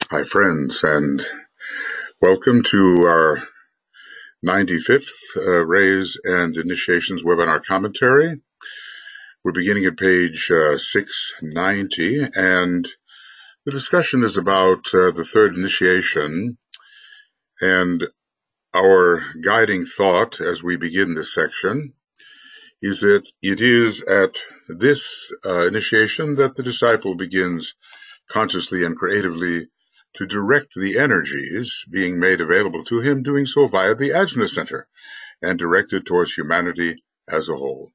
Hi, friends, and welcome to our 95th Rays and Initiations webinar commentary. We're beginning at page 690, and the discussion is about the third initiation, and our guiding thought as we begin this section is that it is at this initiation that the disciple begins consciously and creatively to direct the energies being made available to him, doing so via the Ajna Center and directed towards humanity as a whole.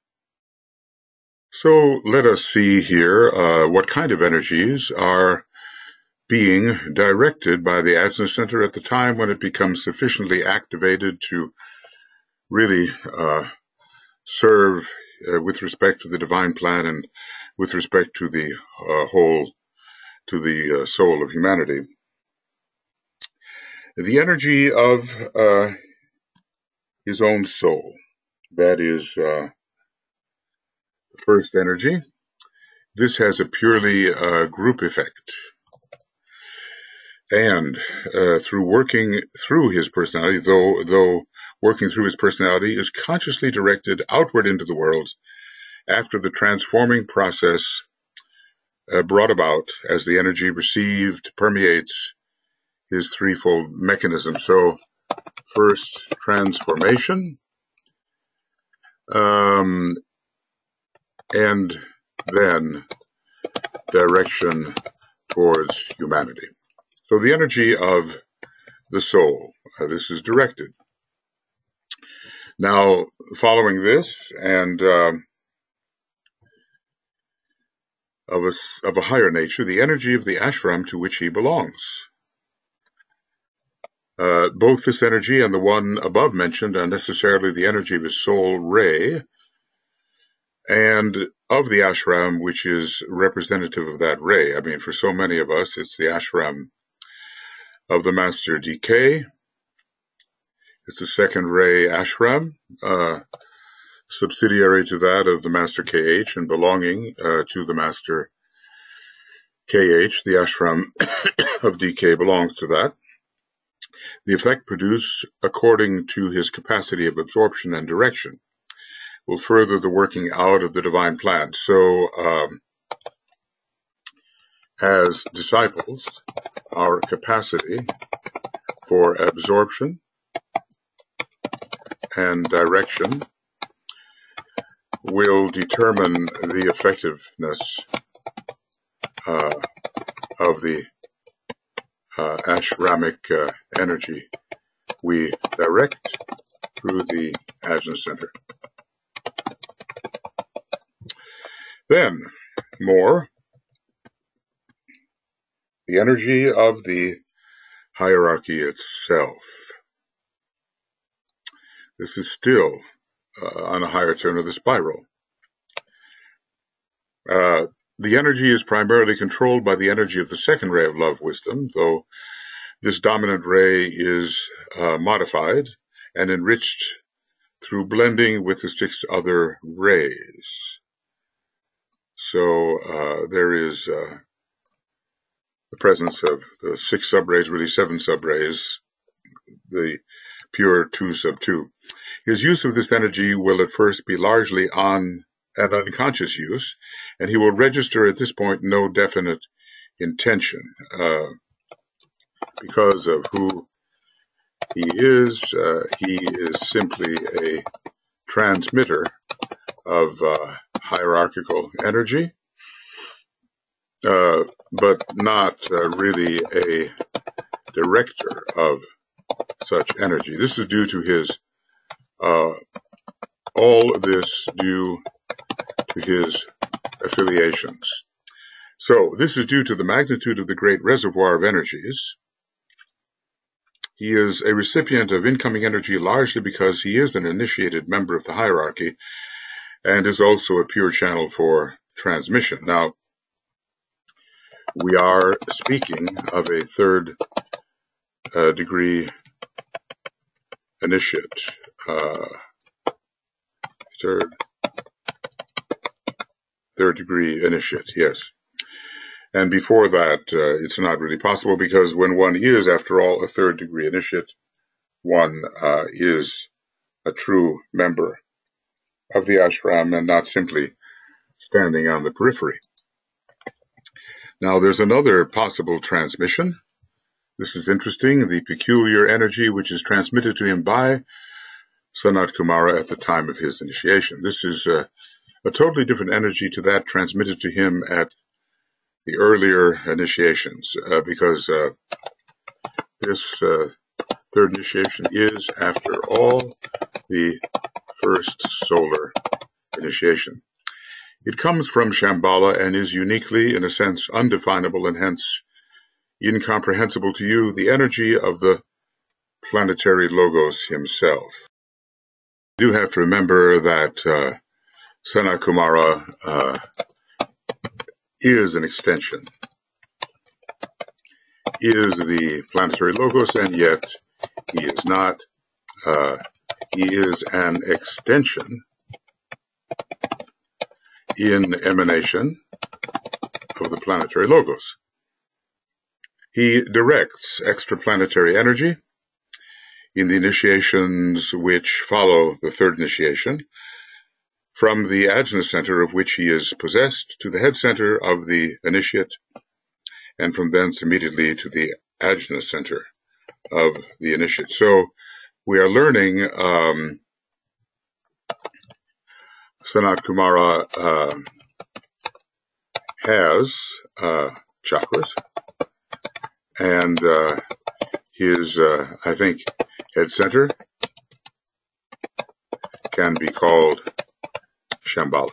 So let us see here what kind of energies are being directed by the Ajna Center at the time when it becomes sufficiently activated to really serve with respect to the divine plan and with respect to the soul of humanity. The energy of his own soul, that is the first energy. This has a purely group effect. And through working through his personality, though working through his personality is consciously directed outward into the world after the transforming process brought about as the energy received permeates his threefold mechanism. So first, transformation, and then direction towards humanity. So the energy of the soul, this is directed. Now, following this, and of a higher nature, the energy of the ashram to which he belongs. Both this energy and the one above mentioned are necessarily the energy of his soul ray, and of the ashram which is representative of that ray. I mean, for so many of us, it's the ashram of the Master DK. It's the second ray ashram, subsidiary to that of the Master KH and belonging to the Master KH. The ashram of DK belongs to that. The effect produced according to his capacity of absorption and direction will further the working out of the divine plan. So, as disciples, our capacity for absorption and direction will determine the effectiveness of the ashramic energy we direct through the Ajna Center. Then, more, the energy of the hierarchy itself. This is still on a higher turn of the spiral. The energy is primarily controlled by the energy of the second ray of love wisdom, though this dominant ray is modified and enriched through blending with the 6 other rays. So there is the presence of the 6 subrays, really 7 subrays, the pure 2 sub 2. His use of this energy will at first be largely on an unconscious use, and he will register at this point no definite intention because of who he is. He is simply a transmitter of hierarchical energy, but not really a director of such energy. This is due to his all this due to his affiliations. So this is due to the magnitude of the great reservoir of energies. He is a recipient of incoming energy largely because he is an initiated member of the hierarchy and is also a pure channel for transmission. Now, we are speaking of a third degree initiate. Third degree initiate, yes. And before that, it's not really possible, because when one is, after all, a third degree initiate, one is a true member of the ashram and not simply standing on the periphery. Now, there's another possible transmission. This is interesting. The peculiar energy which is transmitted to him by Sanat Kumara at the time of his initiation. This is a totally different energy to that transmitted to him at the earlier initiations, because this third initiation is, after all, the first solar initiation. It comes from Shambhala and is uniquely, in a sense, undefinable and hence incomprehensible to you, the energy of the planetary Logos himself. You do have to remember that Sanat Kumara is an extension, is the planetary Logos, and yet he is not. He is an extension in emanation of the planetary Logos. He directs extraplanetary energy in the initiations which follow the third initiation, from the ajna center of which he is possessed to the head center of the initiate, and from thence immediately to the ajna center of the initiate. So we are learning Sanat Kumara has chakras, and his, I think, head center can be called Shambhala.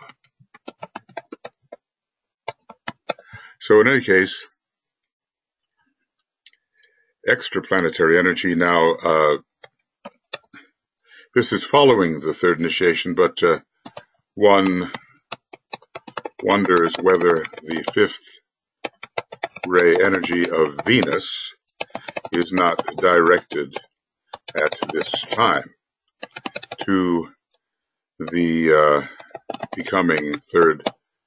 So in any case, extraplanetary energy now, this is following the third initiation, but one wonders whether the fifth ray energy of Venus is not directed at this time to the becoming third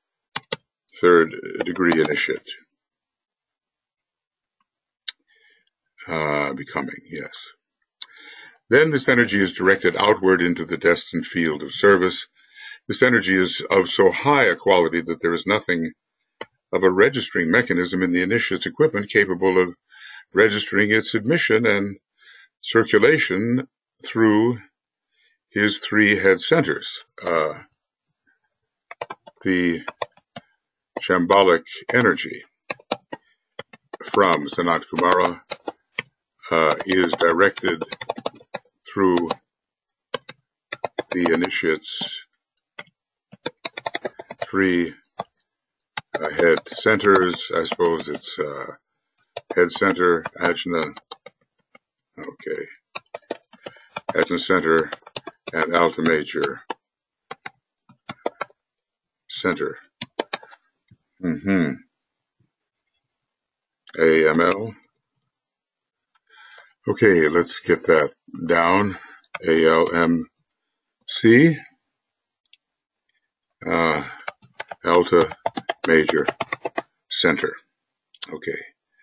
degree initiate. Becoming, yes. Then this energy is directed outward into the destined field of service. This energy is of so high a quality that there is nothing of a registering mechanism in the initiate's equipment capable of registering its admission and circulation through his three head centers. The shambhalic energy from Sanat Kumara is directed through the initiate's three head centers. I suppose it's head center, ajna, okay, ajna center, and alta major center. AML. Okay, let's get that down. ALMC. Alta major center. Okay.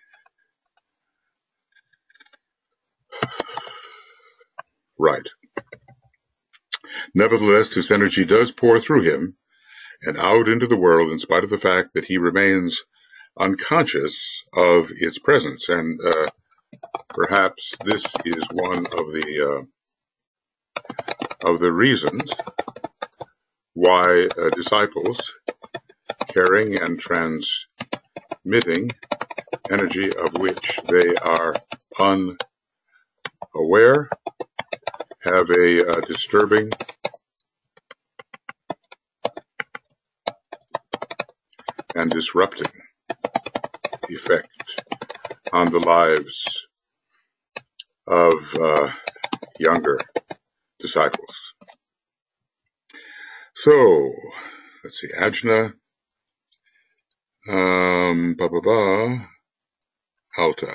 Right. Nevertheless, this energy does pour through him and out into the world in spite of the fact that he remains unconscious of its presence. And perhaps this is one of the reasons why disciples carrying and transmitting energy of which they are unaware have a disturbing and disrupting effect on the lives of younger disciples. So, let's see, ajna, alta.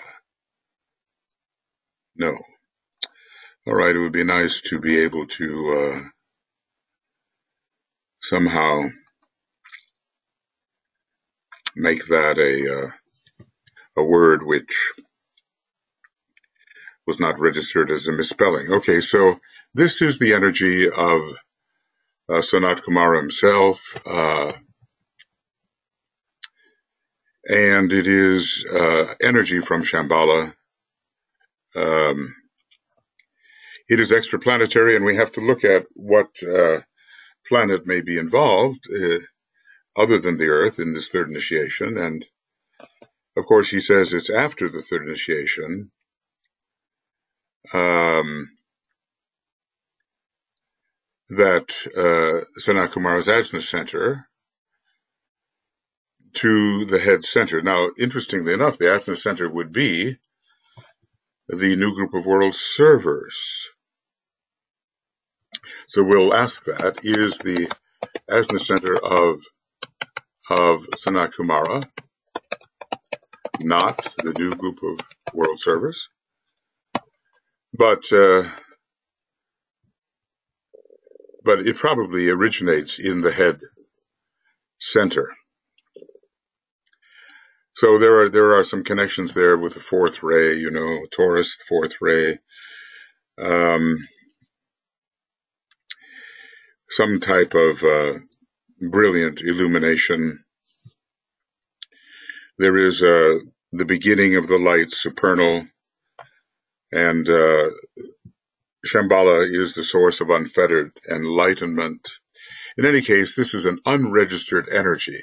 No. All right, it would be nice to be able to somehow make that a word which was not registered as a misspelling. Okay, so this is the energy of Sanat Kumara himself, and it is energy from Shambhala. It is extraplanetary, and we have to look at what planet may be involved other than the Earth in this third initiation. And of course, he says it's after the third initiation that Sanat Kumara's Ajna Center to the head center. Now, interestingly enough, the Ajna Center would be the new group of world servers. So we'll ask that, is the Ajna Center of Sanat Kumara not the new group of world servers? But it probably originates in the head center. So there are some connections there with the fourth ray, Taurus, the fourth ray. Some type of brilliant illumination. There is the beginning of the light, supernal, and Shambhala is the source of unfettered enlightenment. In any case, this is an unregistered energy.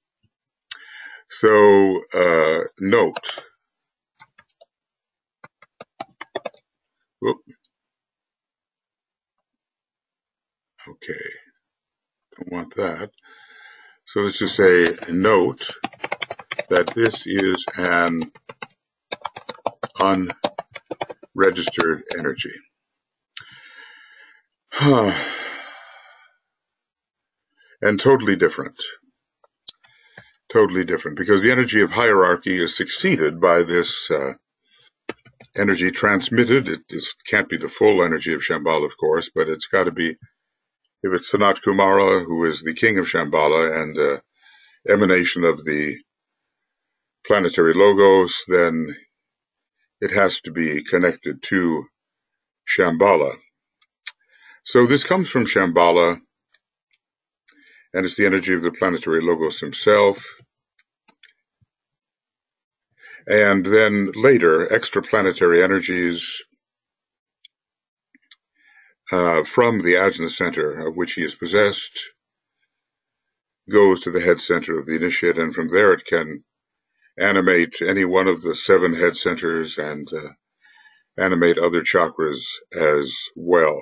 So note. Whoop. Okay, don't want that. So let's just say note that this is an unregistered energy. And totally different. Totally different, because the energy of hierarchy is succeeded by this energy transmitted. It can't be the full energy of Shambhala, of course, but it's got to be, if it's Sanat Kumara, who is the king of Shambhala and emanation of the planetary logos, then it has to be connected to Shambhala. So this comes from Shambhala, and it's the energy of the planetary logos himself. And then later, extraplanetary energies from the Ajna Center, of which he is possessed, goes to the head center of the initiate, and from there it can animate any one of the 7 head centers and animate other chakras as well.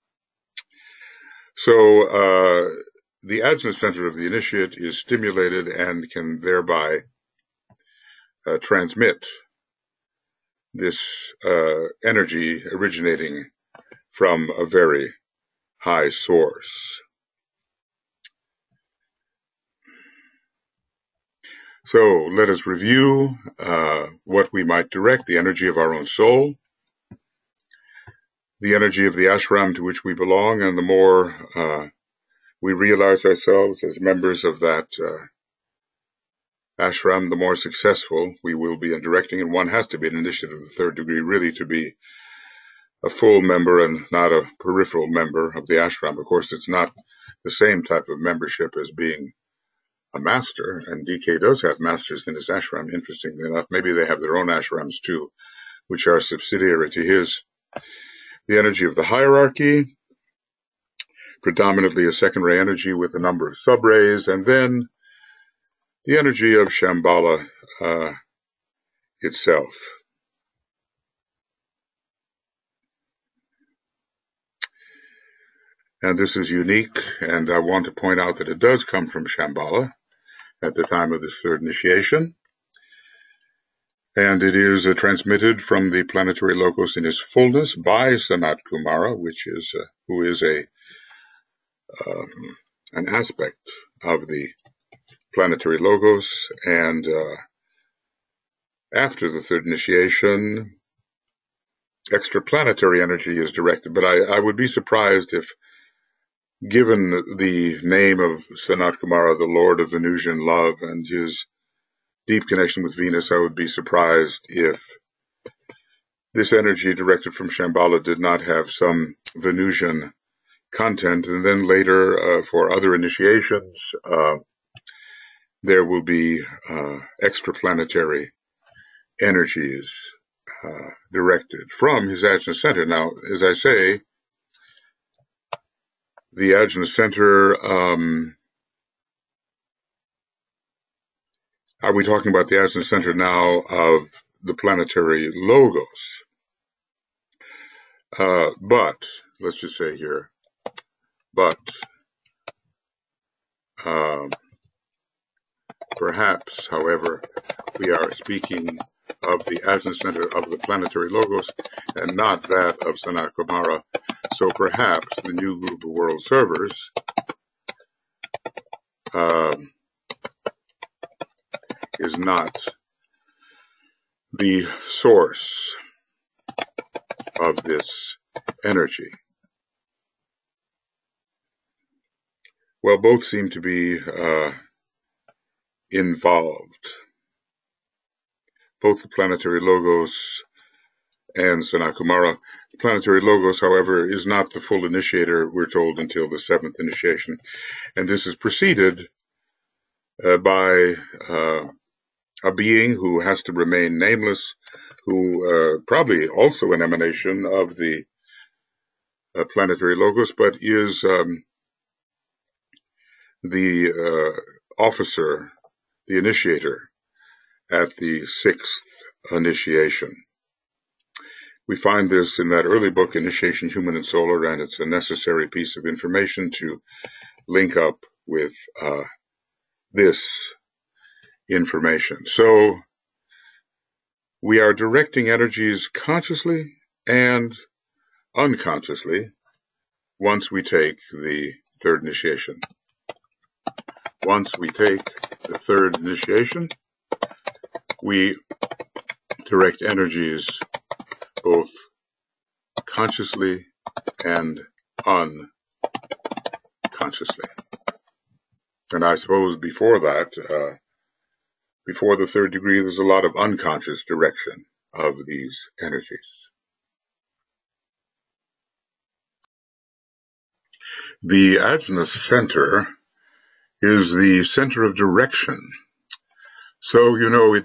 So the Ajna Center of the initiate is stimulated and can thereby transmit this energy originating from a very high source. So let us review what we might direct: the energy of our own soul, the energy of the ashram to which we belong, and the more we realize ourselves as members of that ashram, the more successful we will be in directing. And one has to be an initiate of the third degree really to be a full member and not a peripheral member of the ashram. Of course, it's not the same type of membership as being a master, and DK does have masters in his ashram, interestingly enough. Maybe they have their own ashrams too, which are subsidiary to his. The energy of the hierarchy, predominantly a second ray energy with a number of sub-rays, and then the energy of Shambhala itself. And this is unique, and I want to point out that it does come from Shambhala at the time of this third initiation. And it is transmitted from the planetary logos in his fullness by Sanat Kumara, who is an aspect of the planetary logos. And after the third initiation, extraplanetary energy is directed. But I would be surprised if, given the name of Sanat Kumara, the Lord of Venusian love, and his deep connection with Venus, I would be surprised if this energy directed from Shambhala did not have some Venusian content. And then later, for other initiations, there will be extraplanetary energies directed from his Ajna center. Now, as I say, the Ajna center, are we talking about the Ajna center now of the planetary logos? But, let's just say here, but perhaps, however, we are speaking of the Ajna center of the planetary logos and not that of Sanat Kumara. So perhaps the new group of world servers is not the source of this energy. Well, both seem to be involved. Both the planetary logos and Sanat Kumara. The planetary logos, however, is not the full initiator, we're told, until the 7th initiation. And this is preceded by a being who has to remain nameless, who probably also an emanation of the planetary logos, but is the officer, the initiator at the 6th initiation. We find this in that early book, Initiation Human and Solar, and it's a necessary piece of information to link up with this information. So we are directing energies consciously and unconsciously once we take the 3rd initiation. Once we take the 3rd initiation, we direct energies both consciously and unconsciously. And I suppose before that, before the 3rd degree, there's a lot of unconscious direction of these energies. The Ajna center is the center of direction. So, you know,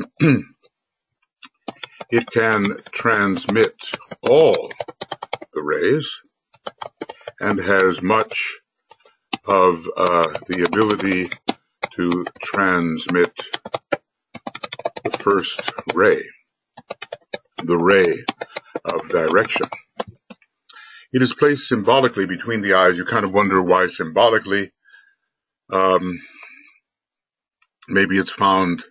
it can transmit all the rays and has much of the ability to transmit the first ray, the ray of direction. It is placed symbolically between the eyes. You kind of wonder why symbolically. Maybe it's found,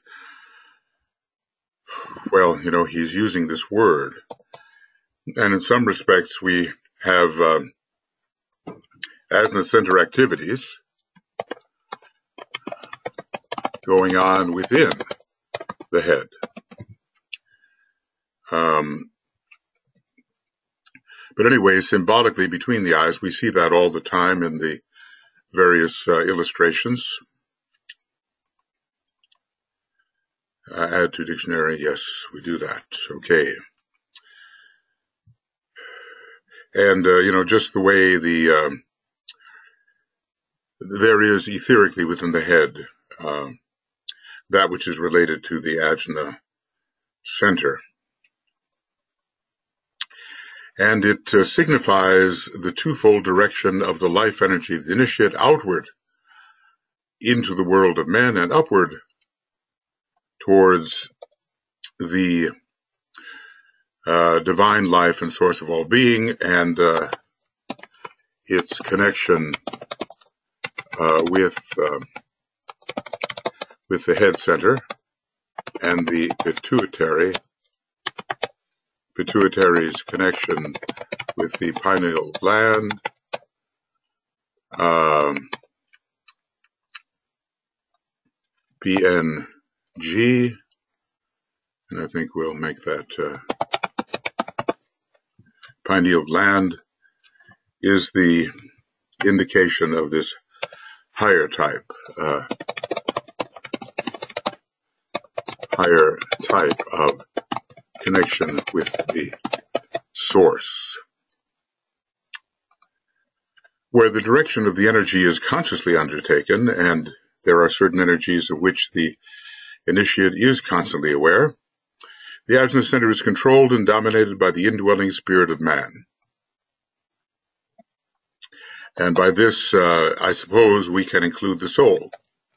well, you know, he's using this word. And in some respects, we have Ajna center activities going on within the head. But anyway, symbolically between the eyes, we see that all the time in the various illustrations. Add to dictionary, yes, we do that. Okay. And, you know, just the way there is etherically within the head, that which is related to the Ajna center. And it signifies the twofold direction of the life energy of the initiate outward into the world of men and upward towards the divine life and source of all being, and its connection with the head center and the pituitary's connection with the pineal gland, PNG, and I think we'll make that pineal gland is the indication of this higher type higher type of connection with the source, where the direction of the energy is consciously undertaken, and there are certain energies of which the initiate is constantly aware. The Ajna center is controlled and dominated by the indwelling spirit of man. And by this, I suppose we can include the soul.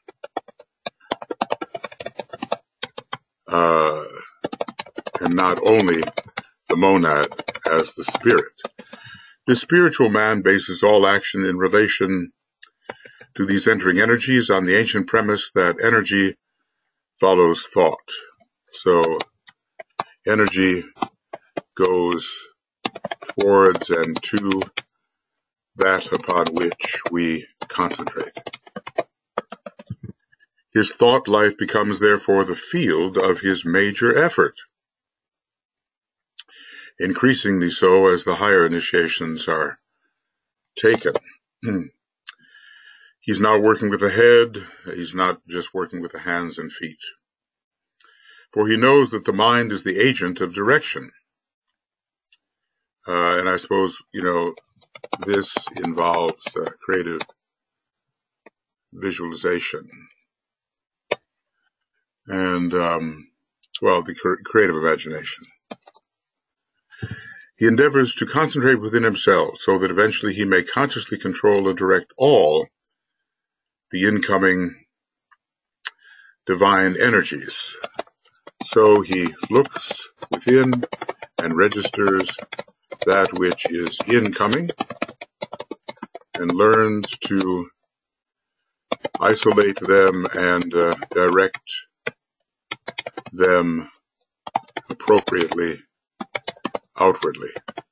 And not only the monad as the spirit. The spiritual man bases all action in relation to these entering energies on the ancient premise that energy follows thought. So energy goes towards and to that upon which we concentrate. His thought life becomes therefore the field of his major effort, increasingly so as the higher initiations are taken. He's now working with the head, he's not just working with the hands and feet. For he knows that the mind is the agent of direction. And I suppose, this involves creative visualization and, the creative imagination. He endeavors to concentrate within himself so that eventually he may consciously control and direct all the incoming divine energies. So he looks within and registers that which is incoming and learns to isolate them and direct them appropriately outwardly.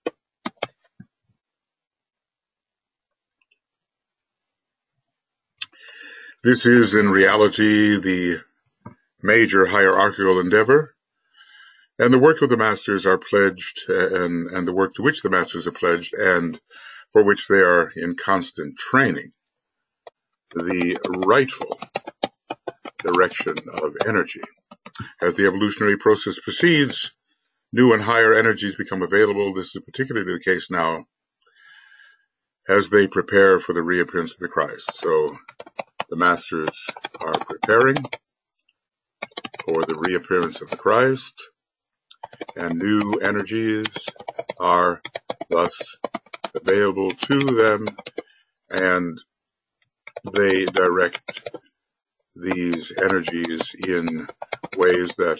This is in reality the major hierarchical endeavor, and the work of the masters are pledged, and the work to which the masters are pledged and for which they are in constant training, the rightful direction of energy. As the evolutionary process proceeds, new and higher energies become available. This is particularly the case now as they prepare for the reappearance of the Christ. So the masters are preparing for the reappearance of the Christ, and new energies are thus available to them, and they direct these energies in ways that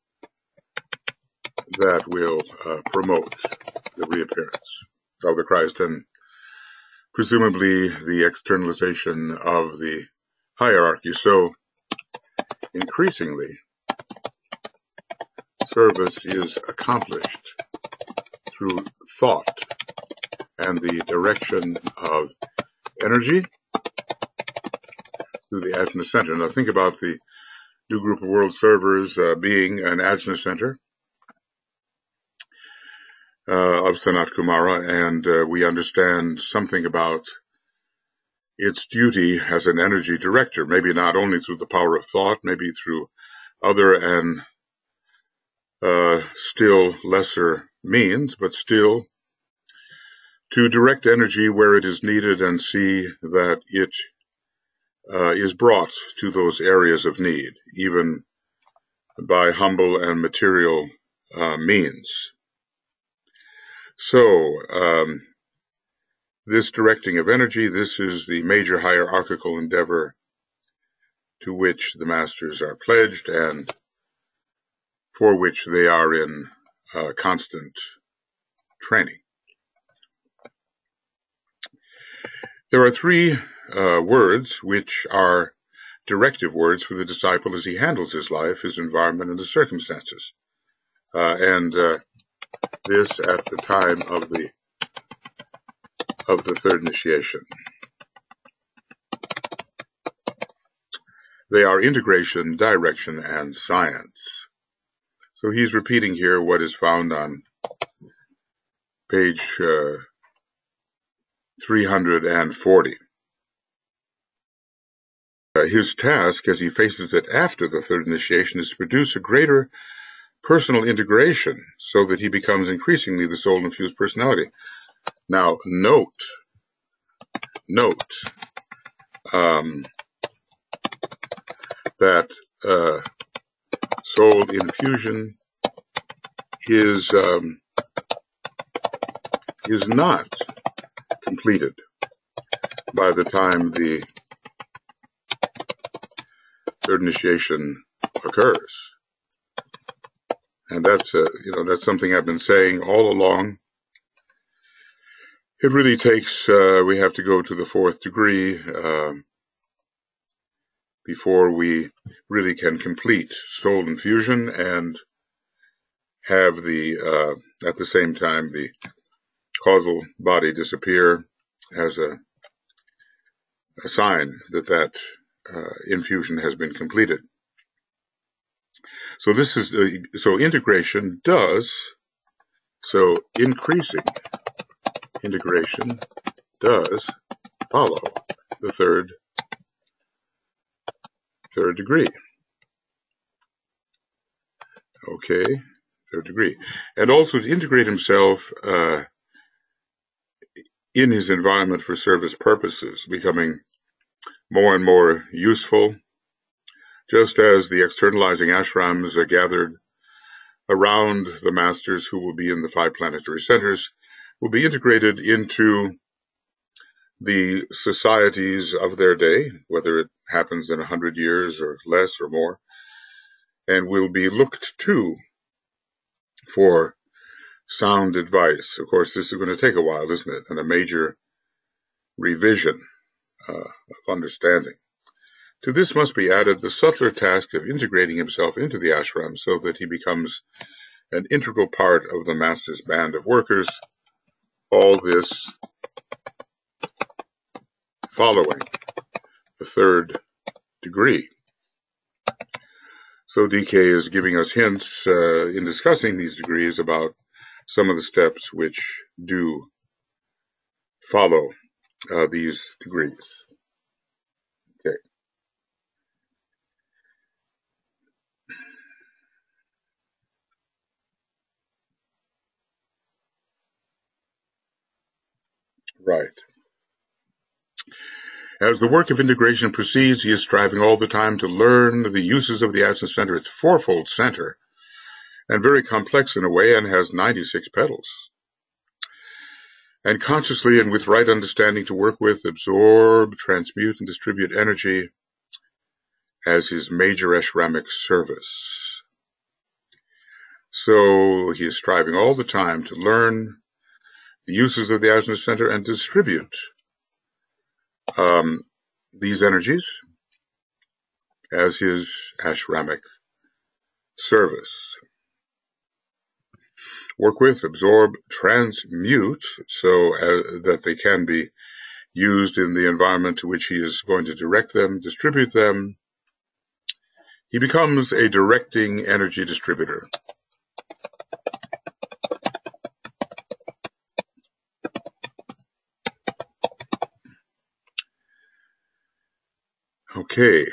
will promote the reappearance of the Christ and presumably the externalization of the hierarchy. So increasingly, service is accomplished through thought and the direction of energy through the Ajna center. Now think about the new group of world servers being an Ajna center of Sanat Kumara, and we understand something about its duty as an energy director, maybe not only through the power of thought, maybe through other and still lesser means, but still to direct energy where it is needed and see that it is brought to those areas of need, even by humble and material means. So, this directing of energy, this is the major hierarchical endeavor to which the masters are pledged and for which they are in constant training. There are three words which are directive words for the disciple as he handles his life, his environment, and the circumstances. This at the time of the third initiation. They are integration, direction, and science. So he's repeating here what is found on page 340. His task, as he faces it after the third initiation, is to produce a greater personal integration so that he becomes increasingly the soul-infused personality. Now, note, that soul infusion is not completed by the time the third initiation occurs. And that's something I've been saying all along. It really takes, we have to go to the fourth degree before we really can complete soul infusion and have the, at the same time, the causal body disappear as a sign that infusion has been completed. So this is so integration does, so increasing integration does follow the third degree. Okay, third degree. And also to integrate himself in his environment for service purposes, becoming more and more useful, just as the externalizing ashrams are gathered around the masters who will be in the 5 planetary centers, will be integrated into the societies of their day, whether it happens in 100 years or less or more, and will be looked to for sound advice. Of course, this is going to take a while, isn't it? And a major revision of understanding. To this must be added the subtler task of integrating himself into the ashram so that he becomes an integral part of the master's band of workers. All this following the third degree. So DK is giving us hints in discussing these degrees about some of the steps which do follow these degrees. Okay. Right. As the work of integration proceeds, he is striving all the time to learn the uses of the absence center. It's a fourfold center and very complex in a way, and has 96 petals. And consciously and with right understanding to work with, absorb, transmute, and distribute energy as his major ashramic service. So he is striving all the time to learn the uses of the absence center and distribute these energies as his ashramic service. Work with, absorb, transmute, so that they can be used in the environment to which he is going to direct them, distribute them. He becomes a directing energy distributor. Okay.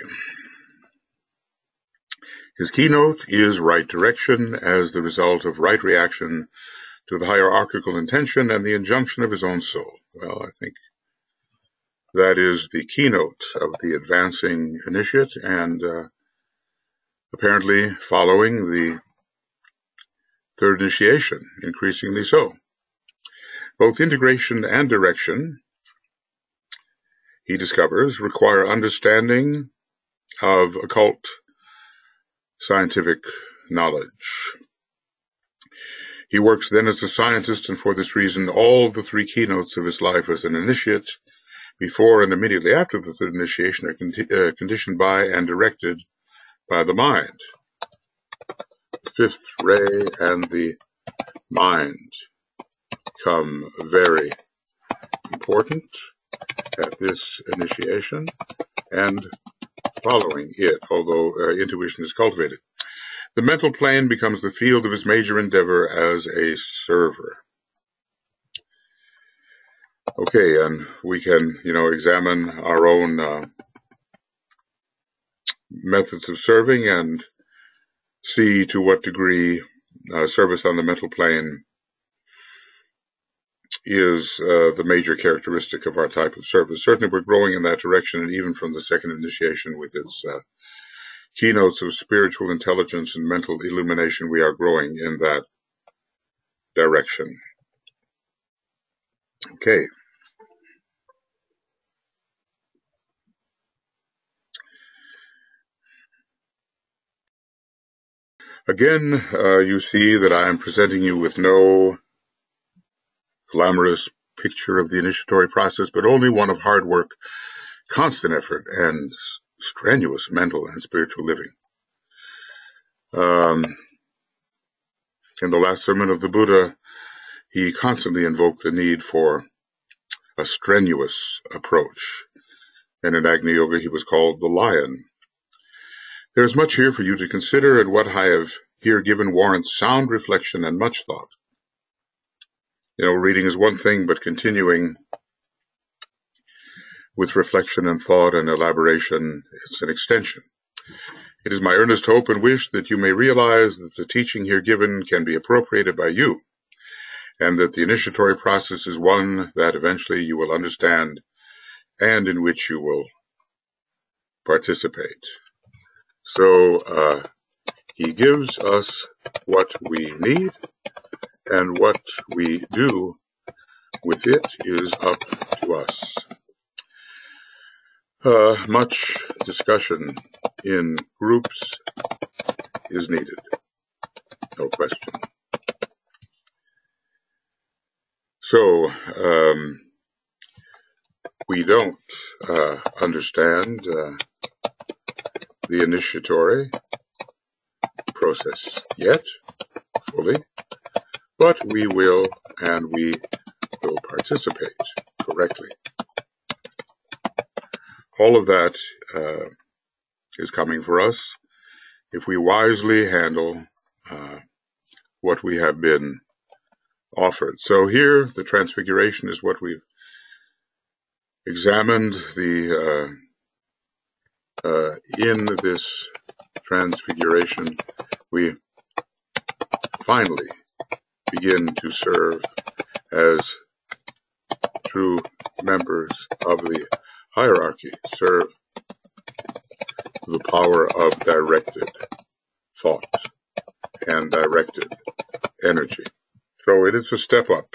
His keynote is right direction as the result of right reaction to the hierarchical intention and the injunction of his own soul. Well, I think that is the keynote of the advancing initiate, and apparently following the third initiation, increasingly so. Both integration and direction, he discovers, require understanding of occult scientific knowledge. He works then as a scientist, and for this reason, all the 3 keynotes of his life as an initiate, before and immediately after the third initiation, are conditioned by and directed by the mind. The 5th ray and the mind come very important at this initiation and following it, although intuition is cultivated. The mental plane becomes the field of his major endeavor as a server. Okay, and we can, examine our own methods of serving, and see to what degree service on the mental plane is the major characteristic of our type of service. Certainly we're growing in that direction, and even from the second initiation with its keynotes of spiritual intelligence and mental illumination, we are growing in that direction. Okay. Again, you see that I am presenting you with no glamorous picture of the initiatory process, but only one of hard work, constant effort, and strenuous mental and spiritual living. In the last sermon of the Buddha, he constantly invoked the need for a strenuous approach. And in Agni Yoga, he was called the lion. There is much here for you to consider, and what I have here given warrants sound reflection and much thought. Reading is one thing, but continuing with reflection and thought and elaboration, it's an extension. It is my earnest hope and wish that you may realize that the teaching here given can be appropriated by you, and that the initiatory process is one that eventually you will understand and in which you will participate. So he gives us what we need, and what we do with it is up to us. Much discussion in groups is needed, no question. So, we don't understand the initiatory process yet fully, but we will, and we will participate correctly. All of that is coming for us if we wisely handle what we have been offered. So here, the transfiguration is what we've examined. In this transfiguration, we finally begin to serve as true members of the hierarchy, serve the power of directed thought and directed energy. So it is a step up.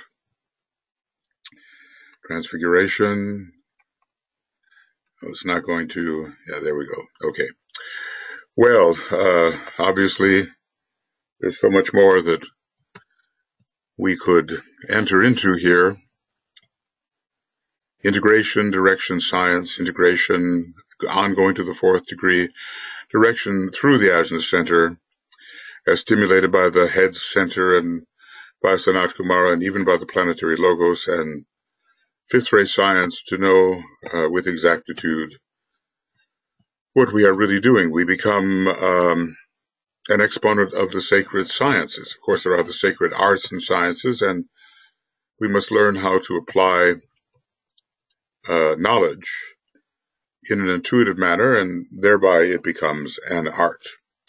Transfiguration. Oh, it's not going to, yeah, there we go. Okay. Well, obviously, there's so much more that we could enter into here. Integration, direction, science, integration, ongoing to the fourth degree, direction through the Ajna Center, as stimulated by the head center and by Sanat Kumara, and even by the planetary logos, and fifth ray science to know with exactitude what we are really doing. We become an exponent of the sacred sciences. Of course, there are the sacred arts and sciences, and we must learn how to apply knowledge in an intuitive manner, and thereby it becomes an art.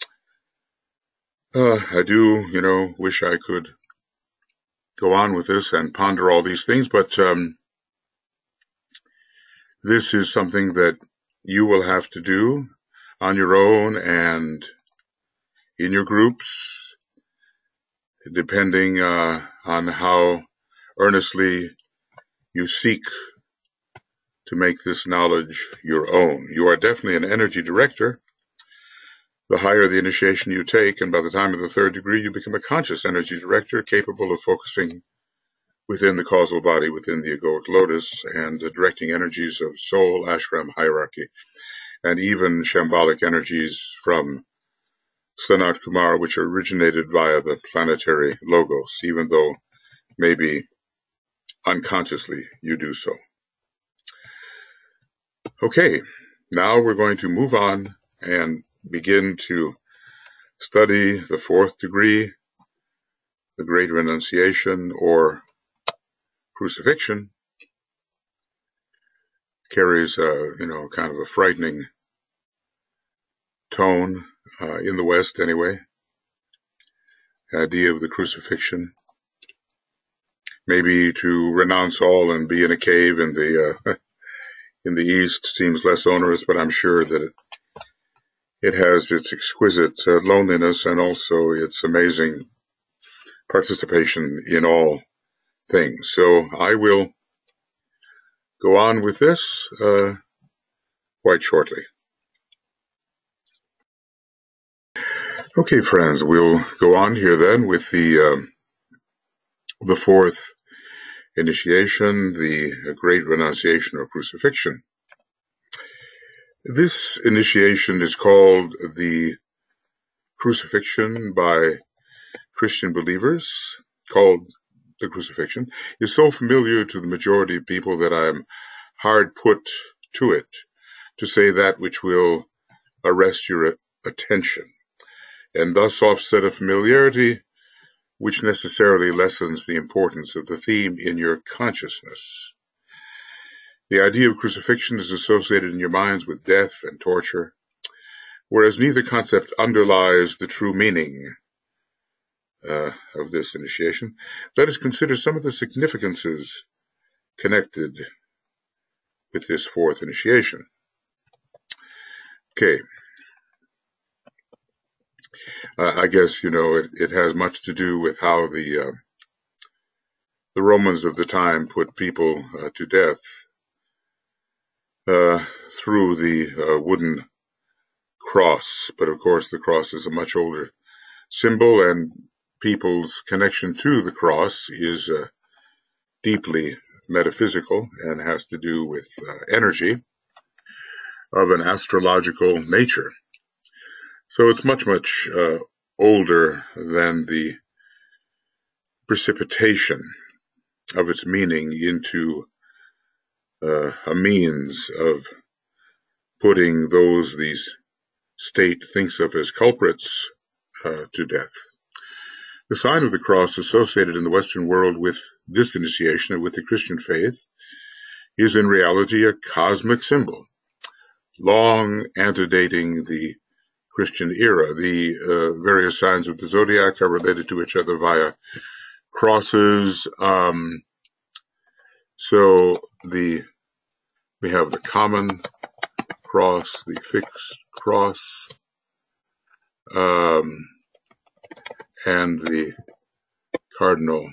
I do, wish I could go on with this and ponder all these things, but this is something that you will have to do on your own and in your groups, depending on how earnestly you seek to make this knowledge your own. You are definitely an energy director. The higher the initiation you take, and by the time of the third degree, you become a conscious energy director capable of focusing within the causal body, within the egoic lotus, and directing energies of soul, ashram, hierarchy, and even shambolic energies from Sanat Kumara, which originated via the planetary logos, even though maybe unconsciously you do so. Okay, now we're going to move on and begin to study the fourth degree, the Great Renunciation or Crucifixion. Carries kind of a frightening tone, in the West anyway. The idea of the crucifixion. Maybe to renounce all and be in a cave in the East seems less onerous, but I'm sure that it has its exquisite loneliness and also its amazing participation in all things. So I will go on with this quite shortly. Okay, friends, we'll go on here then with the fourth initiation, the Great Renunciation or Crucifixion. This initiation is called the Crucifixion by Christian believers, called the Crucifixion, is so familiar to the majority of people that I'm hard put to it to say that which will arrest your attention, and thus offset a familiarity which necessarily lessens the importance of the theme in your consciousness. The idea of crucifixion is associated in your minds with death and torture, whereas neither concept underlies the true meaning of this initiation. Let us consider some of the significances connected with this fourth initiation. Okay. I guess, it has much to do with how the Romans of the time put people to death through the wooden cross. But of course, the cross is a much older symbol, and people's connection to the cross is deeply metaphysical and has to do with energy of an astrological nature. So it's much, much older than the precipitation of its meaning into a means of putting those the state thinks of as culprits to death. The sign of the cross associated in the Western world with this initiation and with the Christian faith is in reality a cosmic symbol, long antedating the Christian era. The various signs of the zodiac are related to each other via crosses. So we have the common cross, the fixed cross, and the cardinal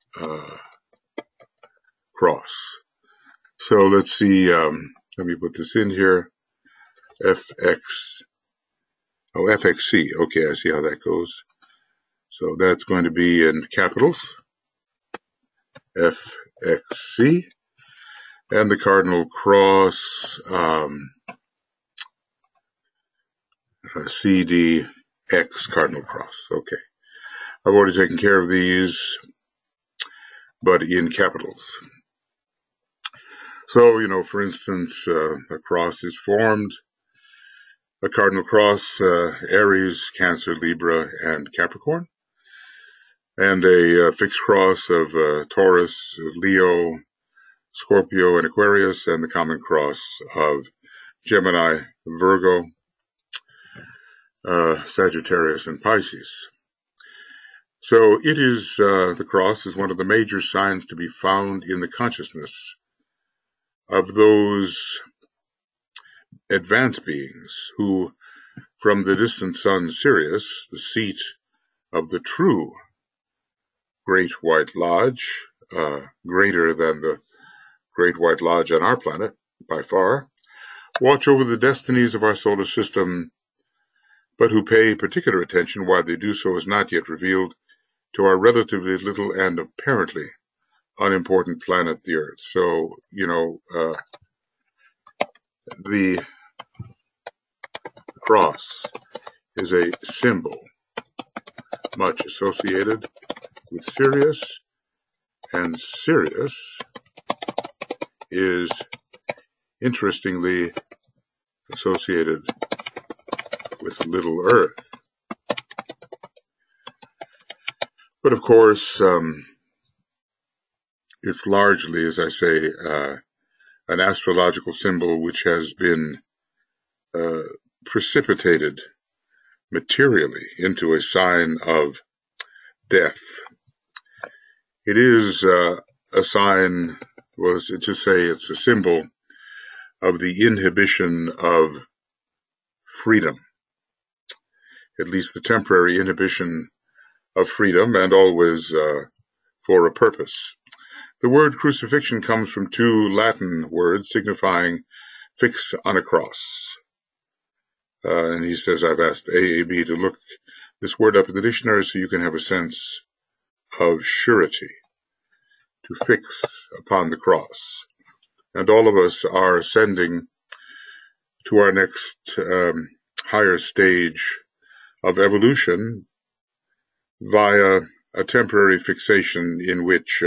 cross. So let's see, let me put this in here, FXC, okay, I see how that goes. So that's going to be in capitals, FXC, and the cardinal cross, CDX, cardinal cross, okay. I've already taken care of these, but in capitals. So, for instance, a cross is formed, a cardinal cross, Aries, Cancer, Libra, and Capricorn, and a fixed cross of Taurus, Leo, Scorpio, and Aquarius, and the common cross of Gemini, Virgo, Sagittarius, and Pisces. So it is, the cross is one of the major signs to be found in the consciousness of those advanced beings who, from the distant sun Sirius, the seat of the true Great White Lodge, greater than the Great White Lodge on our planet by far, watch over the destinies of our solar system, but who pay particular attention why they do so is not yet revealed to our relatively little and apparently unimportant planet, the Earth. So, the cross is a symbol much associated with Sirius, and Sirius is interestingly associated with Little Earth. But of course, it's largely, as I say, an astrological symbol which has been precipitated materially into a sign of death. It is a sign, was to say it's a symbol of the inhibition of freedom, at least the temporary inhibition of freedom, and always for a purpose. The word crucifixion comes from two Latin words signifying fix on a cross. And he says, I've asked AAB to look this word up in the dictionary so you can have a sense of surety, to fix upon the cross. And all of us are ascending to our next higher stage of evolution via a temporary fixation in which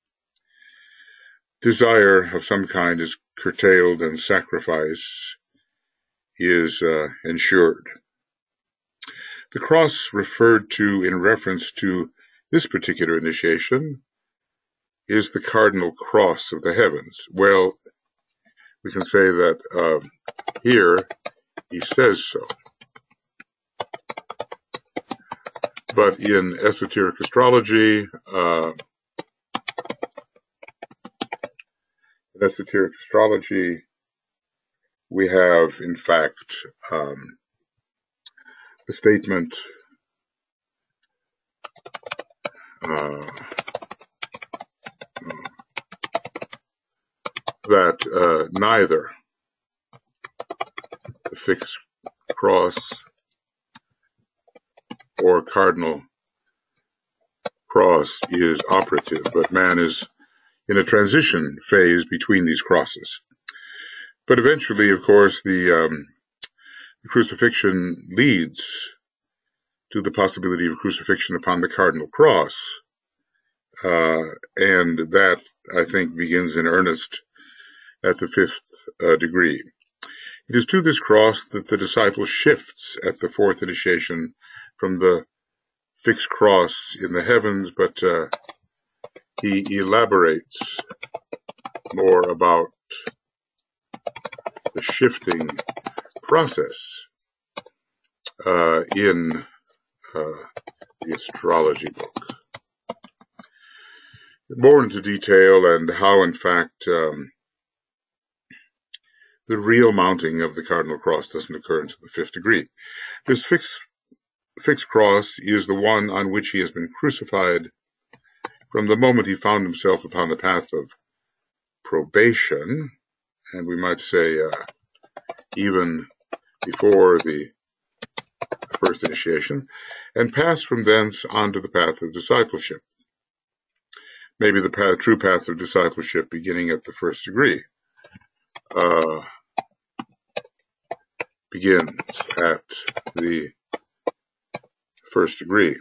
desire of some kind is curtailed and sacrifice is ensured. The cross referred to in reference to this particular initiation is the cardinal cross of the heavens. Well, we can say that here he says so. But in esoteric astrology, we have, in fact, the statement that neither the fixed cross or cardinal cross is operative, but man is in a transition phase between these crosses. But eventually, of course, the crucifixion leads to the possibility of crucifixion upon the cardinal cross, and that, I think, begins in earnest at the fifth degree. It is to this cross that the disciple shifts at the fourth initiation from the fixed cross in the heavens, but he elaborates more about the shifting process in the astrology book. More into detail and how, in fact, the real mounting of the cardinal cross doesn't occur until the fifth degree. This fixed cross is the one on which he has been crucified from the moment he found himself upon the path of probation, and we might say even before the first initiation, and passed from thence onto the path of discipleship. Maybe the true path of discipleship beginning at the first degree begins at the first degree.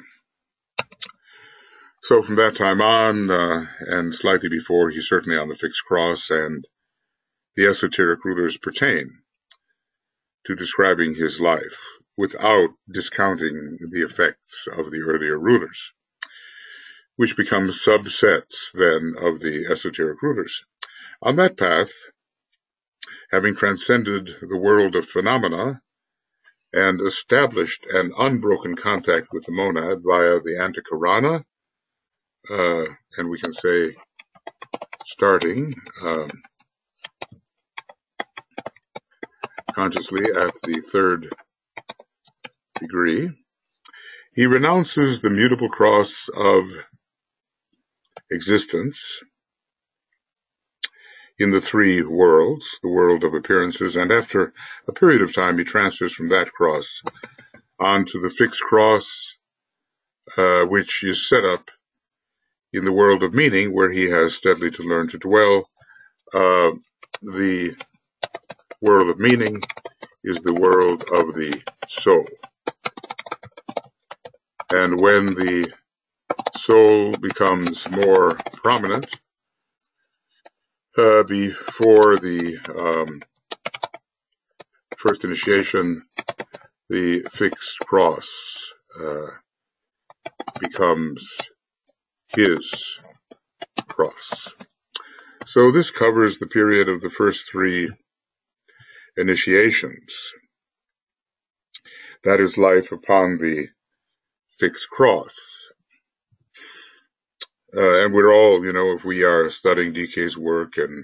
So from that time on, and slightly before, he's certainly on the fixed cross, and the esoteric rulers pertain to describing his life without discounting the effects of the earlier rulers, which become subsets then of the esoteric rulers. On that path, having transcended the world of phenomena and established an unbroken contact with the monad via the Antakarana, and we can say starting consciously at the third degree, he renounces the mutable cross of existence in the three worlds, the world of appearances, and after a period of time he transfers from that cross onto the fixed cross, which is set up in the world of meaning, where he has steadily to learn to dwell. The world of meaning is the world of the soul. And when the soul becomes more prominent, before the first initiation, the fixed cross becomes his cross. So this covers the period of the first three initiations. That is life upon the fixed cross. And we're all, if we are studying DK's work and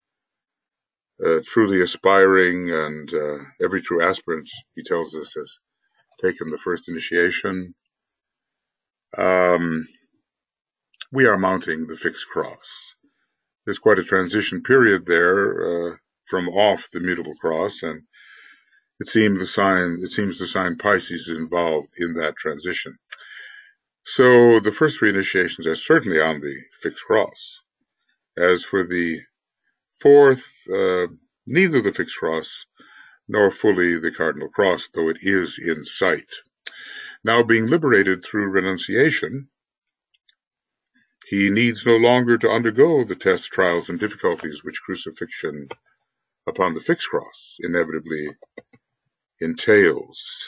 truly aspiring, and every true aspirant, he tells us, has taken the first initiation, we are mounting the fixed cross. There's quite a transition period there from off the mutable cross, and it seems the sign Pisces is involved in that transition. So the first three initiations are certainly on the fixed cross. As for the fourth, neither the fixed cross nor fully the cardinal cross, though it is in sight. Now, being liberated through renunciation, he needs no longer to undergo the tests, trials, and difficulties which crucifixion upon the fixed cross inevitably entails.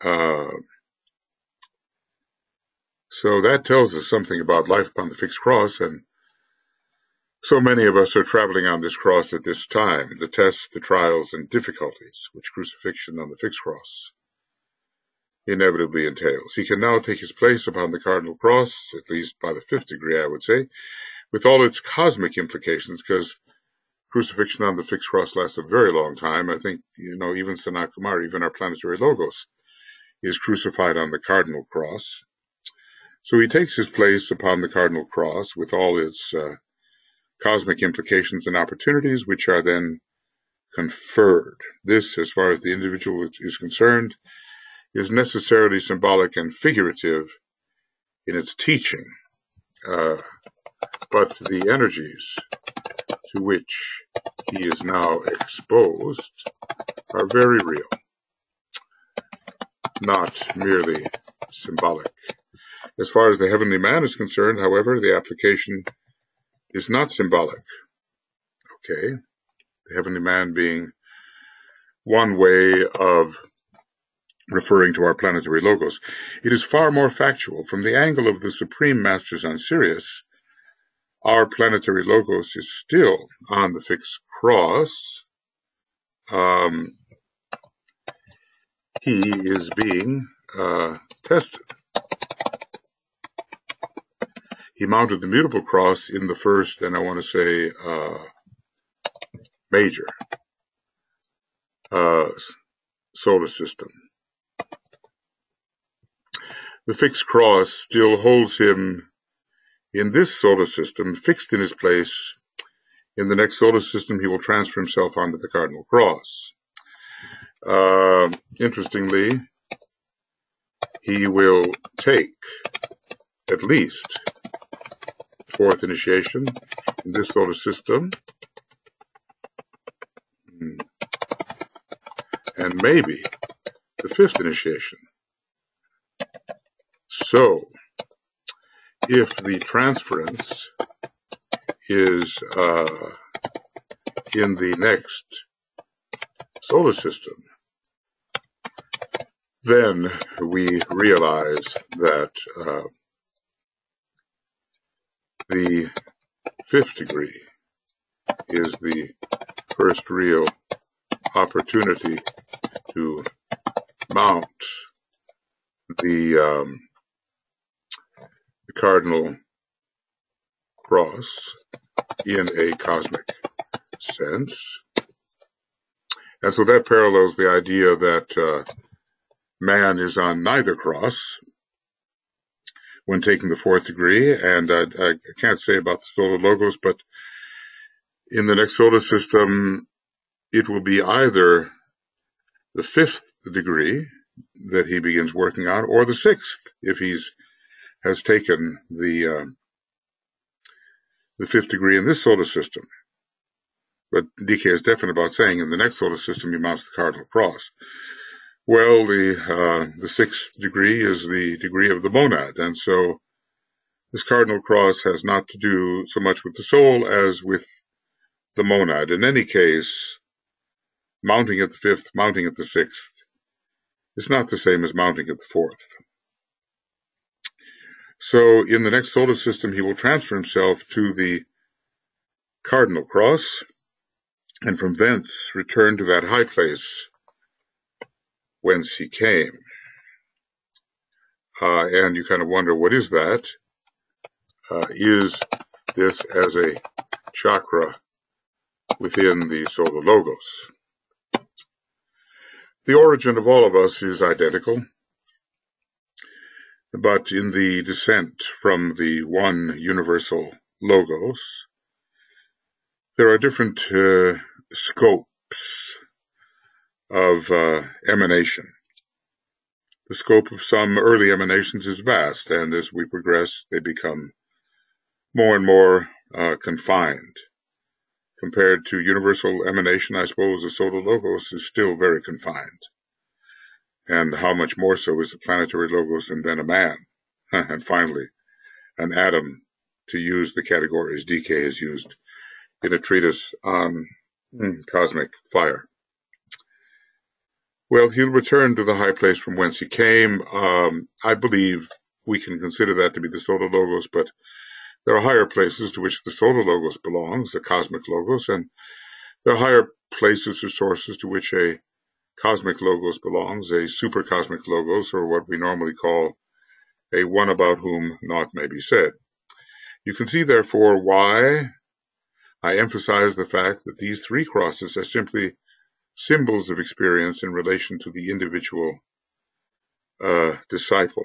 So that tells us something about life upon the fixed cross, and so many of us are traveling on this cross at this time, the tests, the trials, and difficulties which crucifixion on the fixed cross inevitably entails. He can now take his place upon the cardinal cross, at least by the fifth degree, I would say, with all its cosmic implications, because crucifixion on the fixed cross lasts a very long time. I think, even Sanat Kumara, even our planetary logos, is crucified on the cardinal cross. So he takes his place upon the cardinal cross with all its cosmic implications and opportunities, which are then conferred. This, as far as the individual is concerned, is necessarily symbolic and figurative in its teaching, but the energies to which he is now exposed are very real, not merely symbolic. As far as the heavenly man is concerned, however, the application is not symbolic. Okay, the heavenly man being one way of referring to our planetary logos. It is far more factual. From the angle of the Supreme Masters on Sirius, our planetary logos is still on the fixed cross. He is being tested. He mounted the mutable cross in the first, and I want to say major solar system. The fixed cross still holds him in this solar system, fixed in his place. In the next solar system, he will transfer himself onto the cardinal cross. Interestingly, he will take at least fourth initiation in this solar system, and maybe the fifth initiation. So, if the transference is in the next solar system, then we realize that the fifth degree is the first real opportunity to mount the cardinal cross in a cosmic sense. And so that parallels the idea that man is on neither cross when taking the fourth degree. And I can't say about the solar logos, but in the next solar system, it will be either the fifth degree that he begins working on, or the sixth, if has taken the fifth degree in this solar system. But DK is definite about saying in the next solar system he mounts the cardinal cross. Well, the sixth degree is the degree of the monad, and so this cardinal cross has not to do so much with the soul as with the monad. In any case, mounting at the fifth, mounting at the sixth, is not the same as mounting at the fourth. So in the next solar system, he will transfer himself to the cardinal cross, and from thence return to that high place whence he came. and you kind of wonder, what is that? Is this as a chakra within the Solar Logos? The origin of all of us is identical, but in the descent from the one universal Logos, there are different scopes of emanation. The scope of some early emanations is vast, and as we progress, they become more and more confined. Compared to universal emanation, I suppose the Solar Logos is still very confined. And how much more so is the planetary Logos and then a man, and finally an atom, to use the categories DK has used in a treatise on cosmic fire. Well, he'll return to the high place from whence he came. I believe we can consider that to be the Solar Logos, but there are higher places to which the Solar Logos belongs, the cosmic Logos, and there are higher places or sources to which a cosmic Logos belongs, a supercosmic Logos, or what we normally call a one about whom naught may be said. You can see, therefore, why I emphasize the fact that these three crosses are simply symbols of experience in relation to the individual disciple.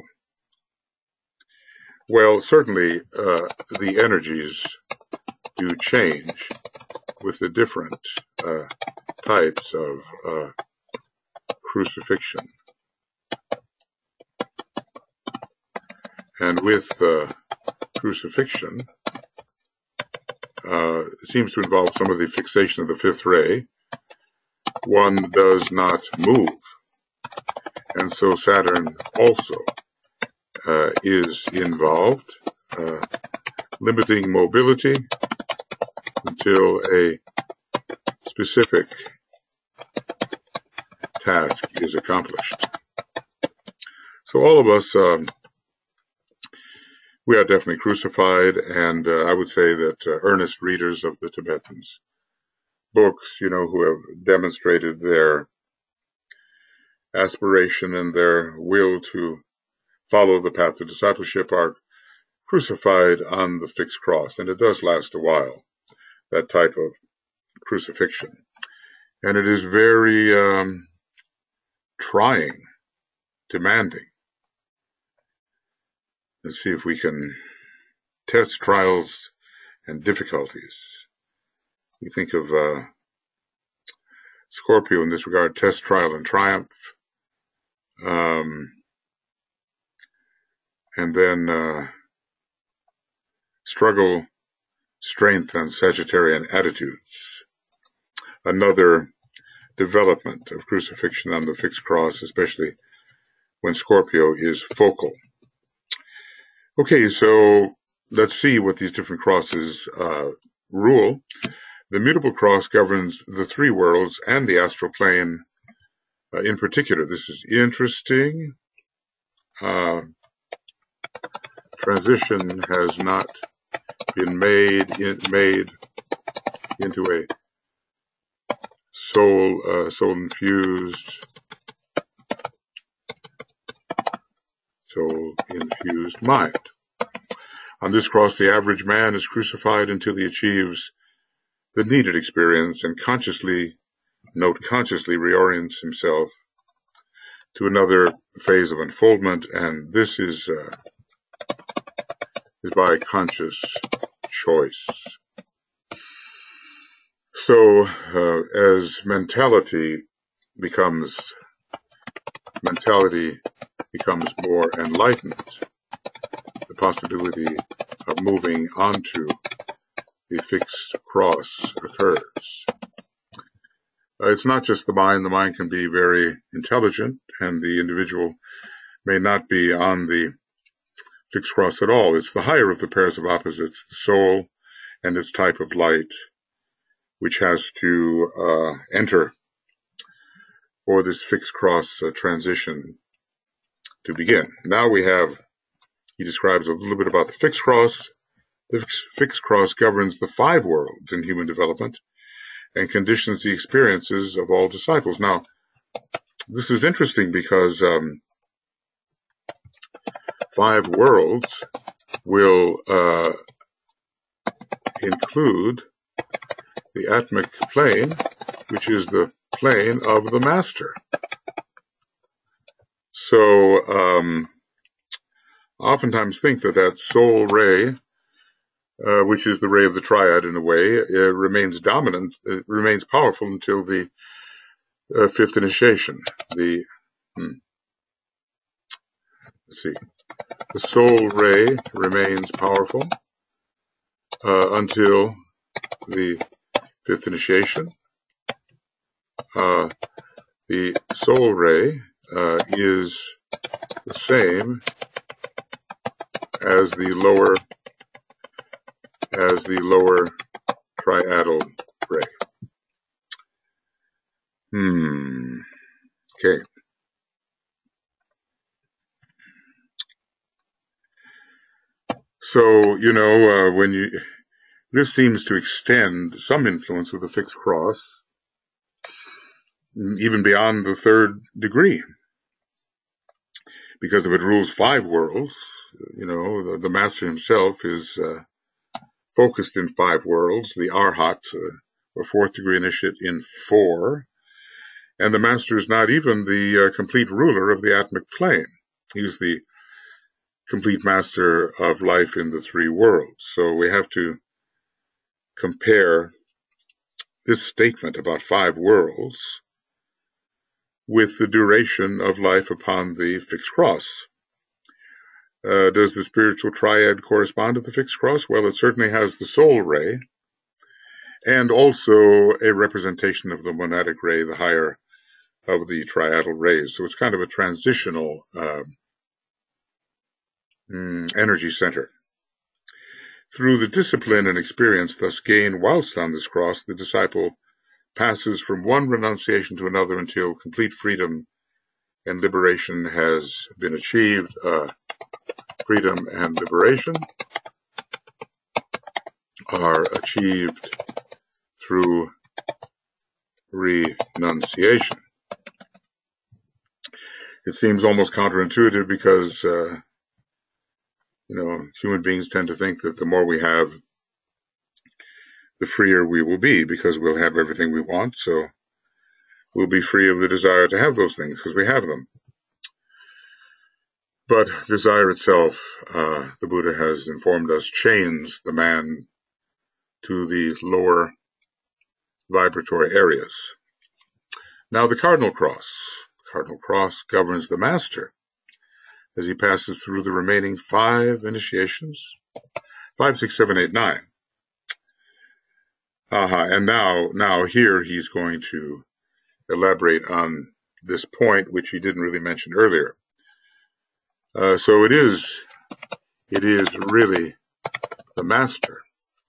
Well, certainly the energies do change with the different types of crucifixion. And with crucifixion, seems to involve some of the fixation of the fifth ray. One does not move. And so Saturn also is involved, limiting mobility until a specific task is accomplished. So all of us, we are definitely crucified, and I would say that earnest readers of the Tibetans' books, who have demonstrated their aspiration and their will to follow the path of discipleship are crucified on the fixed cross, and it does last a while, that type of crucifixion. And it is very trying, demanding. Let's see if we can test trials and difficulties. We think of Scorpio in this regard, test, trial, and triumph. And then struggle, strength, and Sagittarian attitudes. Another development of crucifixion on the fixed cross, especially when Scorpio is focal. Okay, so let's see what these different crosses rule. The mutable cross governs the three worlds and the astral plane in particular. This is interesting. Transition has not been made into a soul-infused mind. On this cross, the average man is crucified until he achieves the needed experience and consciously reorients himself to another phase of unfoldment, and this is by conscious choice. So as mentality becomes more enlightened, the possibility of moving onto the fixed cross occurs. It's not just the mind. The mind can be very intelligent, and the individual may not be on the fixed cross at all. It's the higher of the pairs of opposites, the soul and its type of light, which has to enter for this fixed cross transition to begin. Now he describes a little bit about the fixed cross. The fixed cross governs the five worlds in human development and conditions the experiences of all disciples. Now, this is interesting because 5 worlds will include the atmic plane, which is the plane of the master. So oftentimes think that soul ray, which is the ray of the triad in a way, remains dominant, it remains powerful until the fifth initiation. The soul ray remains powerful until the fifth initiation. The soul ray is the same as the lower triadal ray. Okay. So, this seems to extend some influence of the fixed cross even beyond the third degree, because if it rules 5 worlds, the master himself is focused in 5 worlds, the Arhat, or fourth degree initiate, in 4, and the master is not even the complete ruler of the atmic plane. He's the complete master of life in the 3 worlds. So we have to compare this statement about 5 worlds with the duration of life upon the fixed cross. Does the spiritual triad correspond to the fixed cross? Well, it certainly has the soul ray, and also a representation of the monadic ray, the higher of the triadal rays. So it's kind of a transitional energy center. Through the discipline and experience thus gained whilst on this cross, the disciple passes from one renunciation to another until complete freedom and liberation has been achieved. Freedom and liberation are achieved through renunciation. It seems almost counterintuitive because, human beings tend to think that the more we have, the freer we will be, because we'll have everything we want, so we'll be free of the desire to have those things because we have them. But desire itself, the Buddha has informed us, chains the man to the lower vibratory areas. Now the cardinal cross. Cardinal cross governs the master as he passes through the remaining 5 initiations. 5, 6, 7, 8, 9. And now here he's going to elaborate on this point, which he didn't really mention earlier. So it is really the master